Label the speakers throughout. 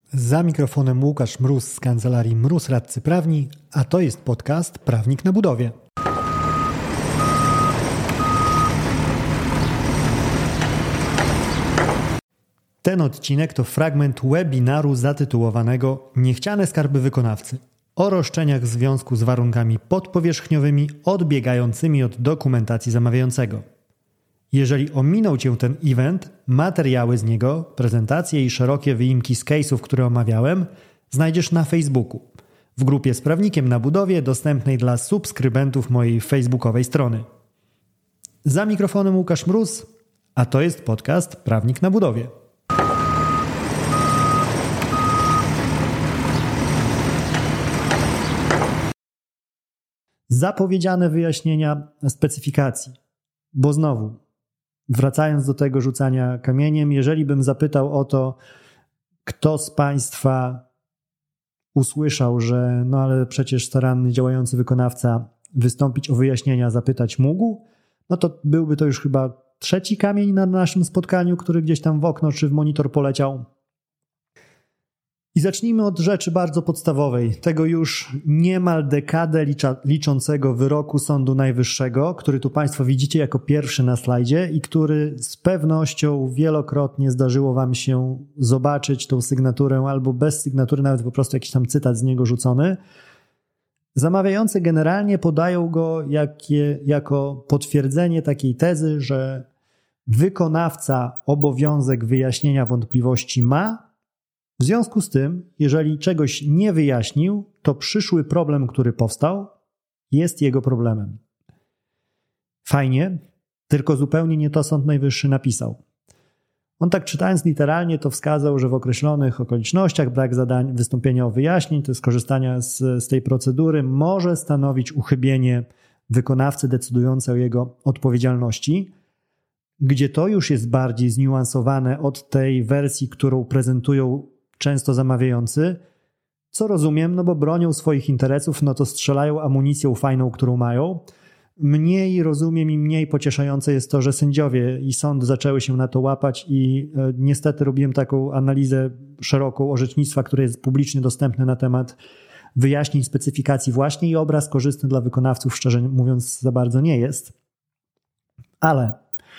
Speaker 1: Za mikrofonem Łukasz Mróz z kancelarii Mróz Radcy Prawni, a to jest podcast Prawnik na budowie. Ten odcinek to fragment webinaru zatytułowanego Niechciane skarby wykonawcy o roszczeniach w związku z warunkami podpowierzchniowymi odbiegającymi od dokumentacji zamawiającego. Jeżeli ominął Cię ten event, materiały z niego, prezentacje i szerokie wyimki z case'ów, które omawiałem, znajdziesz na Facebooku, w grupie z Prawnikiem na budowie dostępnej dla subskrybentów mojej facebookowej strony. Za mikrofonem Łukasz Mróz, a to jest podcast Prawnik na budowie. Zapowiedziane wyjaśnienia specyfikacji, bo znowu, wracając do tego rzucania kamieniem, jeżeli bym zapytał o to, kto z Państwa usłyszał, że no ale przecież staranny działający wykonawca wystąpić o wyjaśnienia zapytać mógł, no to byłby to już chyba trzeci kamień na naszym spotkaniu, który gdzieś tam w okno czy w monitor poleciał. I zacznijmy od rzeczy bardzo podstawowej, tego już niemal dekadę liczącego wyroku Sądu Najwyższego, który tu Państwo widzicie jako pierwszy na slajdzie i który z pewnością wielokrotnie zdarzyło Wam się zobaczyć tą sygnaturę albo bez sygnatury, nawet po prostu jakiś tam cytat z niego rzucony. Zamawiający generalnie podają go jako potwierdzenie takiej tezy, że wykonawca obowiązek wyjaśnienia wątpliwości ma. W związku z tym, jeżeli czegoś nie wyjaśnił, to przyszły problem, który powstał, jest jego problemem. Fajnie, tylko zupełnie nie to Sąd Najwyższy napisał. On tak czytając literalnie to wskazał, że w określonych okolicznościach brak zadań wystąpienia o wyjaśnień, to jest korzystania z tej procedury, może stanowić uchybienie wykonawcy decydujące o jego odpowiedzialności, gdzie to już jest bardziej zniuansowane od tej wersji, którą prezentują często zamawiający, co rozumiem, no bo bronią swoich interesów, no to strzelają amunicją fajną, którą mają. Mniej rozumiem i mniej pocieszające jest to, że sędziowie i sąd zaczęły się na to łapać i niestety robiłem taką analizę szeroką orzecznictwa, które jest publicznie dostępne na temat wyjaśnień specyfikacji właśnie i obraz korzystny dla wykonawców, szczerze mówiąc, za bardzo nie jest. Ale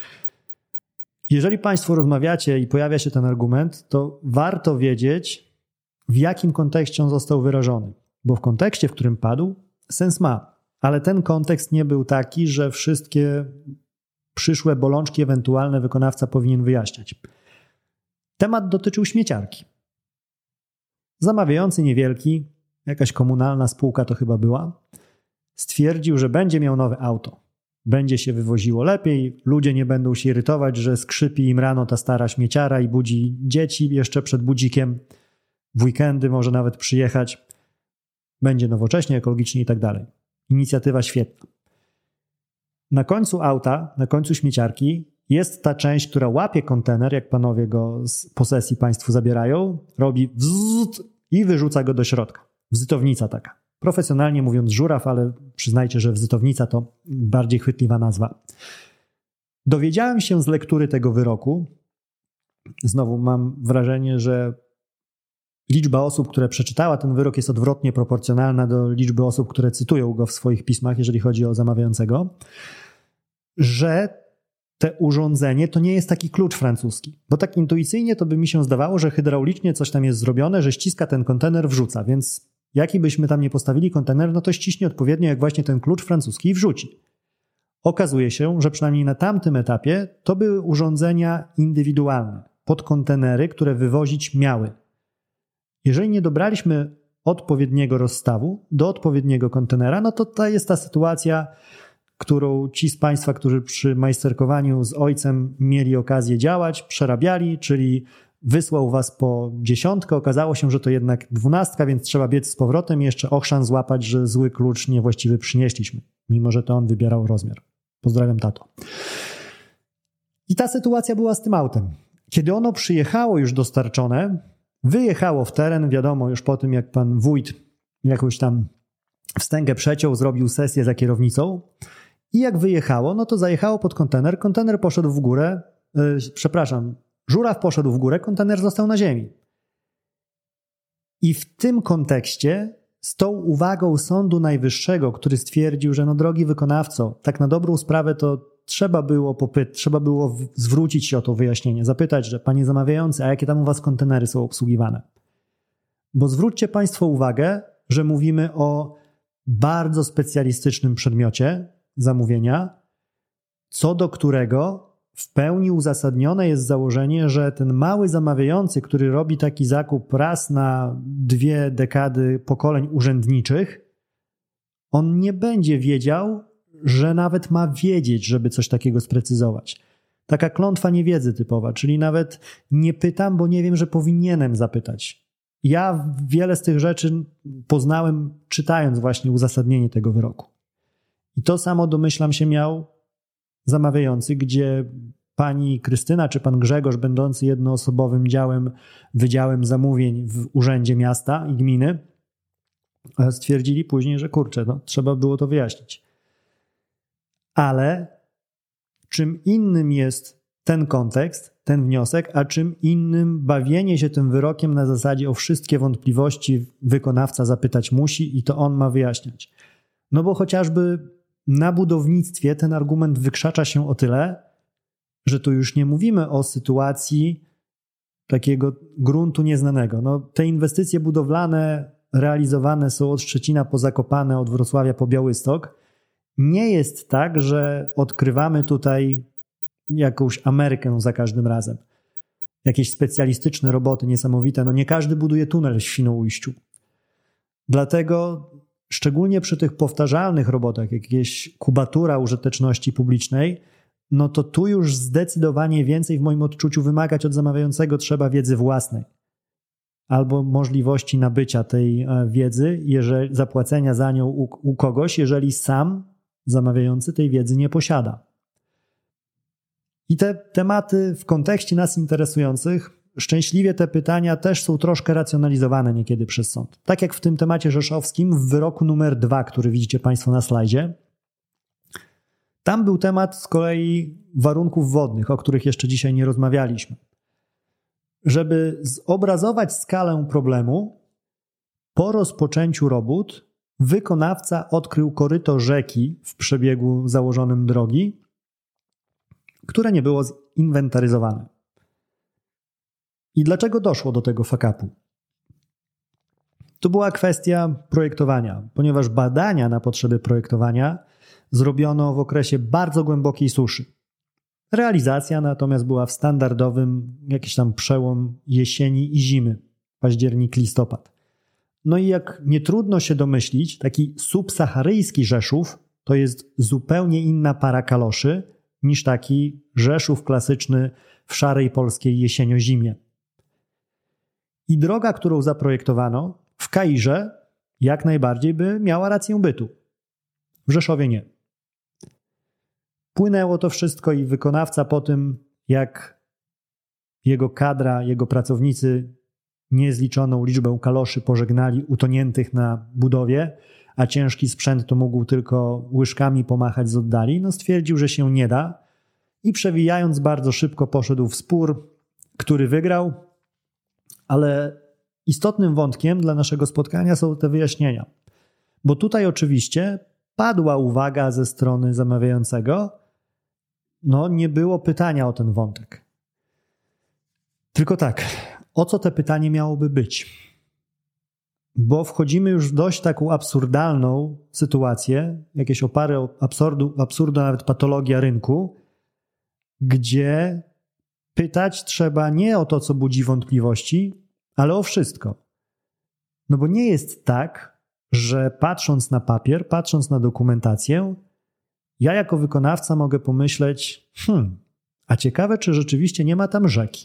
Speaker 1: jeżeli Państwo rozmawiacie i pojawia się ten argument, to warto wiedzieć, w jakim kontekście on został wyrażony. Bo w kontekście, w którym padł, sens ma. Ale ten kontekst nie był taki, że wszystkie przyszłe bolączki ewentualne wykonawca powinien wyjaśniać. Temat dotyczył śmieciarki. Zamawiający niewielki, jakaś komunalna spółka to chyba była, stwierdził, że będzie miał nowe auto. Będzie się wywoziło lepiej, ludzie nie będą się irytować, że skrzypi im rano ta stara śmieciara i budzi dzieci jeszcze przed budzikiem. W weekendy może nawet przyjechać. Będzie nowocześnie, ekologicznie i tak dalej. Inicjatywa świetna. Na końcu auta, na końcu śmieciarki jest ta część, która łapie kontener, jak panowie go z posesji Państwu zabierają, robi wzzzt i wyrzuca go do środka. Wzytownica taka. Profesjonalnie mówiąc żuraw, ale przyznajcie, że wzytownica to bardziej chwytliwa nazwa. Dowiedziałem się z lektury tego wyroku, znowu mam wrażenie, że liczba osób, które przeczytała ten wyrok jest odwrotnie proporcjonalna do liczby osób, które cytują go w swoich pismach, jeżeli chodzi o zamawiającego, że te urządzenie to nie jest taki klucz francuski, bo tak intuicyjnie to by mi się zdawało, że hydraulicznie coś tam jest zrobione, że ściska ten kontener, wrzuca, więc jaki byśmy tam nie postawili kontener, no to ściśnie odpowiednio jak właśnie ten klucz francuski i wrzuci. Okazuje się, że przynajmniej na tamtym etapie to były urządzenia indywidualne, podkontenery, które wywozić miały. Jeżeli nie dobraliśmy odpowiedniego rozstawu do odpowiedniego kontenera, no to jest ta sytuacja, którą ci z Państwa, którzy przy majsterkowaniu z ojcem mieli okazję działać, przerabiali, czyli wysłał Was po 10, okazało się, że to jednak 12, więc trzeba biec z powrotem i jeszcze ochrzan złapać, że zły klucz niewłaściwy przynieśliśmy, mimo że to on wybierał rozmiar. Pozdrawiam, tato. I ta sytuacja była z tym autem. Kiedy ono przyjechało już dostarczone, wyjechało w teren, wiadomo, już po tym jak pan wójt jakąś tam wstęgę przeciął, zrobił sesję za kierownicą i jak wyjechało, no to zajechało pod kontener poszedł w górę, żuraw poszedł w górę, kontener został na ziemi. I w tym kontekście z tą uwagą Sądu Najwyższego, który stwierdził, że drogi wykonawco, tak na dobrą sprawę to trzeba było zwrócić się o to wyjaśnienie, zapytać, że panie zamawiający, a jakie tam u was kontenery są obsługiwane? Bo zwróćcie państwo uwagę, że mówimy o bardzo specjalistycznym przedmiocie zamówienia, co do którego w pełni uzasadnione jest założenie, że ten mały zamawiający, który robi taki zakup raz na 2 dekady pokoleń urzędniczych, on nie będzie wiedział, że nawet ma wiedzieć, żeby coś takiego sprecyzować. Taka klątwa niewiedzy typowa, czyli nawet nie pytam, bo nie wiem, że powinienem zapytać. Ja wiele z tych rzeczy poznałem, czytając właśnie uzasadnienie tego wyroku. I to samo, domyślam się, miał zamawiający, gdzie pani Krystyna czy pan Grzegorz, będący jednoosobowym wydziałem zamówień w Urzędzie Miasta i Gminy, stwierdzili później, że trzeba było to wyjaśnić. Ale czym innym jest ten kontekst, ten wniosek, a czym innym bawienie się tym wyrokiem na zasadzie o wszystkie wątpliwości wykonawca zapytać musi i to on ma wyjaśniać. No bo chociażby na budownictwie ten argument wykrzacza się o tyle, że tu już nie mówimy o sytuacji takiego gruntu nieznanego. Te inwestycje budowlane realizowane są od Szczecina po Zakopane, od Wrocławia po Białystok. Nie jest tak, że odkrywamy tutaj jakąś Amerykę za każdym razem. Jakieś specjalistyczne roboty niesamowite. Nie każdy buduje tunel w Świnoujściu. Dlatego szczególnie przy tych powtarzalnych robotach, jakieś kubatura użyteczności publicznej, to tu już zdecydowanie więcej w moim odczuciu wymagać od zamawiającego trzeba wiedzy własnej albo możliwości nabycia tej wiedzy, zapłacenia za nią u kogoś, jeżeli sam zamawiający tej wiedzy nie posiada. I te tematy w kontekście nas interesujących, szczęśliwie te pytania też są troszkę racjonalizowane niekiedy przez sąd. Tak jak w tym temacie rzeszowskim w wyroku numer 2, który widzicie państwo na slajdzie. Tam był temat z kolei warunków wodnych, o których jeszcze dzisiaj nie rozmawialiśmy. Żeby zobrazować skalę problemu, po rozpoczęciu robót wykonawca odkrył koryto rzeki w przebiegu założonym drogi, które nie było zinwentaryzowane. I dlaczego doszło do tego fuck-upu? To była kwestia projektowania, ponieważ badania na potrzeby projektowania zrobiono w okresie bardzo głębokiej suszy. Realizacja natomiast była w standardowym jakiś tam przełom jesieni i zimy, październik, listopad. I jak nie trudno się domyślić, taki subsaharyjski Rzeszów to jest zupełnie inna para kaloszy niż taki Rzeszów klasyczny w szarej polskiej jesienio-zimie. I droga, którą zaprojektowano w Kairze jak najbardziej by miała rację bytu. W Rzeszowie nie. Płynęło to wszystko i wykonawca po tym, jak jego kadra, jego pracownicy niezliczoną liczbę kaloszy pożegnali utoniętych na budowie, a ciężki sprzęt to mógł tylko łyżkami pomachać z oddali, stwierdził, że się nie da i przewijając bardzo szybko poszedł w spór, który wygrał, ale istotnym wątkiem dla naszego spotkania są te wyjaśnienia. Bo tutaj oczywiście padła uwaga ze strony zamawiającego, nie było pytania o ten wątek. Tylko tak, o co te pytanie miałoby być? Bo wchodzimy już w dość taką absurdalną sytuację, jakieś opary absurdu, nawet patologia rynku, gdzie pytać trzeba nie o to, co budzi wątpliwości, ale o wszystko. Bo nie jest tak, że patrząc na papier, patrząc na dokumentację, ja jako wykonawca mogę pomyśleć, a ciekawe, czy rzeczywiście nie ma tam rzeki.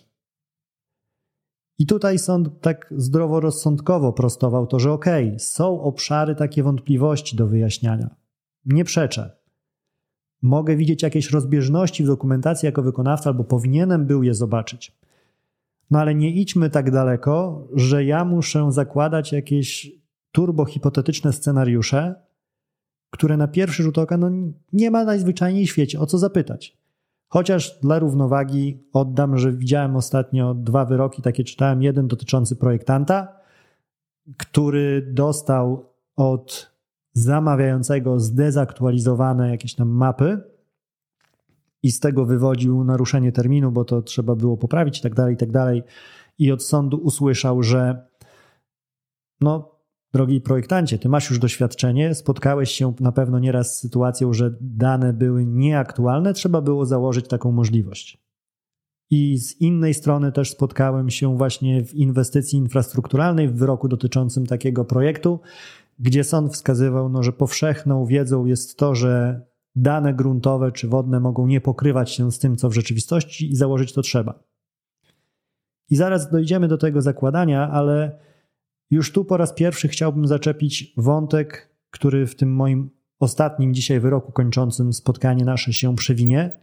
Speaker 1: I tutaj sąd tak zdroworozsądkowo prostował to, że są obszary takie wątpliwości do wyjaśniania. Nie przeczę. Mogę widzieć jakieś rozbieżności w dokumentacji jako wykonawca, albo powinienem był je zobaczyć. Ale nie idźmy tak daleko, że ja muszę zakładać jakieś turbohipotetyczne scenariusze, które na pierwszy rzut oka nie ma najzwyczajniej w świecie o co zapytać. Chociaż dla równowagi oddam, że widziałem ostatnio 2 wyroki, takie czytałem, jeden dotyczący projektanta, który dostał od zamawiającego zdezaktualizowane jakieś tam mapy i z tego wywodził naruszenie terminu, bo to trzeba było poprawić i tak dalej. I od sądu usłyszał, że no, drogi projektancie, ty masz już doświadczenie, spotkałeś się na pewno nieraz z sytuacją, że dane były nieaktualne, trzeba było założyć taką możliwość. I z innej strony też spotkałem się właśnie w inwestycji infrastrukturalnej, w wyroku dotyczącym takiego projektu, gdzie sąd wskazywał, że powszechną wiedzą jest to, że dane gruntowe czy wodne mogą nie pokrywać się z tym, co w rzeczywistości i założyć to trzeba. I zaraz dojdziemy do tego zakładania, ale już tu po raz pierwszy chciałbym zaczepić wątek, który w tym moim ostatnim dzisiaj wyroku kończącym spotkanie nasze się przewinie,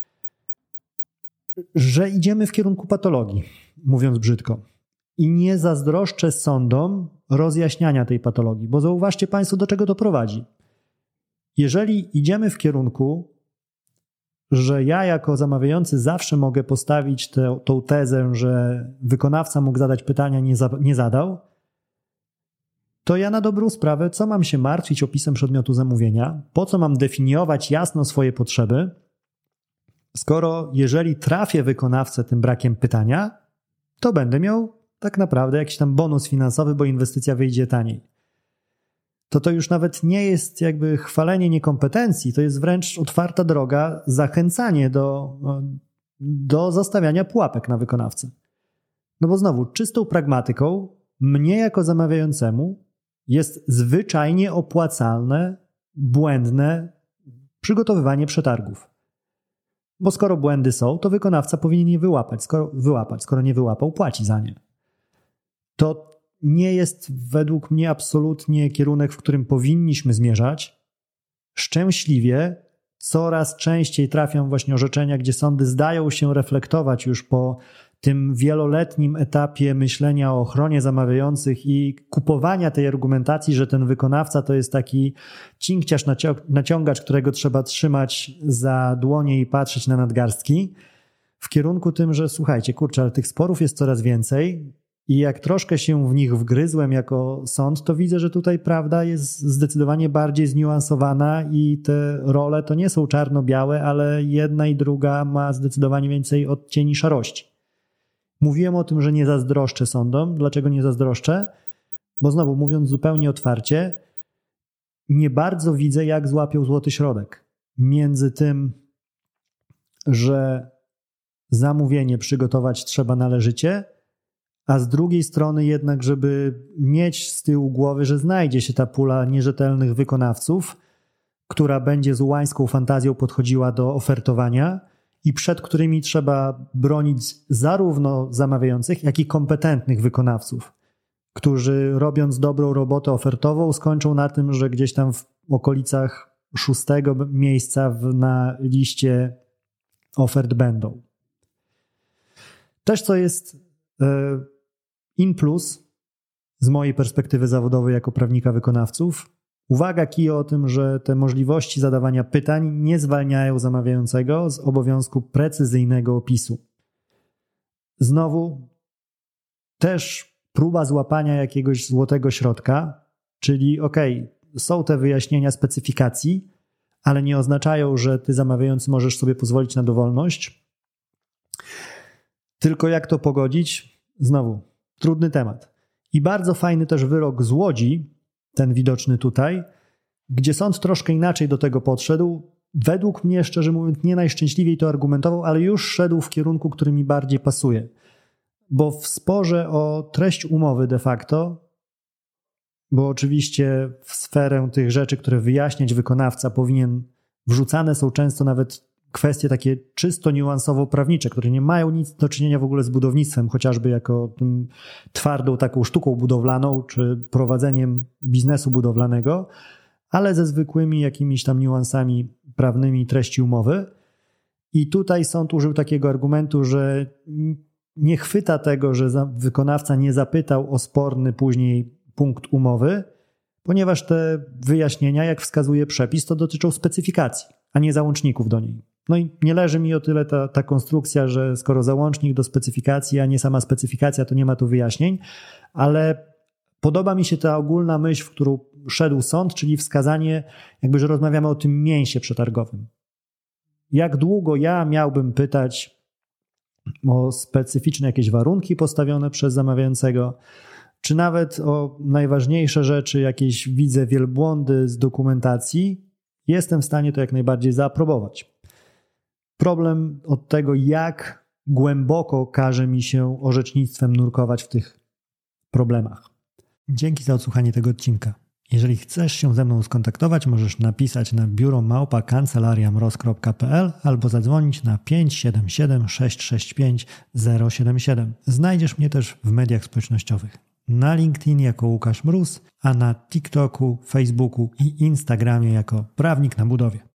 Speaker 1: że idziemy w kierunku patologii, mówiąc brzydko. I nie zazdroszczę sądom rozjaśniania tej patologii, bo zauważcie Państwo, do czego to prowadzi. Jeżeli idziemy w kierunku, że ja jako zamawiający zawsze mogę postawić tą tezę, że wykonawca mógł zadać pytania, nie zadał, to ja na dobrą sprawę, co mam się martwić opisem przedmiotu zamówienia, po co mam definiować jasno swoje potrzeby, skoro jeżeli trafię wykonawcę tym brakiem pytania, to będę miał tak naprawdę jakiś tam bonus finansowy, bo inwestycja wyjdzie taniej. To już nawet nie jest jakby chwalenie niekompetencji, to jest wręcz otwarta droga, zachęcanie do zastawiania pułapek na wykonawcę. No bo znowu, czystą pragmatyką mnie jako zamawiającemu jest zwyczajnie opłacalne, błędne przygotowywanie przetargów. Bo skoro błędy są, to wykonawca powinien je wyłapać. Skoro nie wyłapał, płaci za nie. To nie jest według mnie absolutnie kierunek, w którym powinniśmy zmierzać. Szczęśliwie coraz częściej trafiam właśnie orzeczenia, gdzie sądy zdają się reflektować już po tym wieloletnim etapie myślenia o ochronie zamawiających i kupowania tej argumentacji, że ten wykonawca to jest taki cinkciarz, naciągacz, którego trzeba trzymać za dłonie i patrzeć na nadgarstki, w kierunku tym, że słuchajcie, kurczę, ale tych sporów jest coraz więcej i jak troszkę się w nich wgryzłem jako sąd, to widzę, że tutaj prawda jest zdecydowanie bardziej zniuansowana i te role to nie są czarno-białe, ale jedna i druga ma zdecydowanie więcej odcieni szarości. Mówiłem o tym, że nie zazdroszczę sądom. Dlaczego nie zazdroszczę? Bo znowu, mówiąc zupełnie otwarcie, nie bardzo widzę, jak złapią złoty środek między tym, że zamówienie przygotować trzeba należycie, a z drugiej strony jednak, żeby mieć z tyłu głowy, że znajdzie się ta pula nierzetelnych wykonawców, która będzie z ułańską fantazją podchodziła do ofertowania i przed którymi trzeba bronić zarówno zamawiających, jak i kompetentnych wykonawców, którzy robiąc dobrą robotę ofertową skończą na tym, że gdzieś tam w okolicach 6. miejsca na liście ofert będą. Też co jest in plus z mojej perspektywy zawodowej jako prawnika wykonawców, uwaga kij o tym, że te możliwości zadawania pytań nie zwalniają zamawiającego z obowiązku precyzyjnego opisu. Znowu też próba złapania jakiegoś złotego środka, czyli są te wyjaśnienia specyfikacji, ale nie oznaczają, że ty zamawiający możesz sobie pozwolić na dowolność. Tylko jak to pogodzić? Znowu, trudny temat. I bardzo fajny też wyrok z Łodzi, ten widoczny tutaj, gdzie sąd troszkę inaczej do tego podszedł. Według mnie, szczerze mówiąc, nie najszczęśliwiej to argumentował, ale już szedł w kierunku, który mi bardziej pasuje. Bo w sporze o treść umowy de facto, bo oczywiście w sferę tych rzeczy, które wyjaśniać wykonawca powinien, wrzucane są często nawet kwestie takie czysto niuansowo-prawnicze, które nie mają nic do czynienia w ogóle z budownictwem, chociażby jako tym twardą taką sztuką budowlaną, czy prowadzeniem biznesu budowlanego, ale ze zwykłymi jakimiś tam niuansami prawnymi treści umowy. I tutaj sąd użył takiego argumentu, że nie chwyta tego, że wykonawca nie zapytał o sporny później punkt umowy, ponieważ te wyjaśnienia, jak wskazuje przepis, to dotyczą specyfikacji, a nie załączników do niej. No i nie leży mi o tyle ta konstrukcja, że skoro załącznik do specyfikacji, a nie sama specyfikacja, to nie ma tu wyjaśnień, ale Podoba mi się ta ogólna myśl, w którą szedł sąd, czyli wskazanie, jakby, że rozmawiamy o tym mięsie przetargowym. Jak długo ja miałbym pytać o specyficzne jakieś warunki postawione przez zamawiającego, czy nawet o najważniejsze rzeczy, jakieś widzę wielbłądy z dokumentacji, jestem w stanie to jak najbardziej zaaprobować. Problem od tego, jak głęboko każe mi się orzecznictwem nurkować w tych problemach. Dzięki za odsłuchanie tego odcinka. Jeżeli chcesz się ze mną skontaktować, możesz napisać na biuro@kancelariamroz.pl albo zadzwonić na 577 665 077. Znajdziesz mnie też w mediach społecznościowych. Na LinkedIn jako Łukasz Mróz, a na TikToku, Facebooku i Instagramie jako Prawnik na Budowie.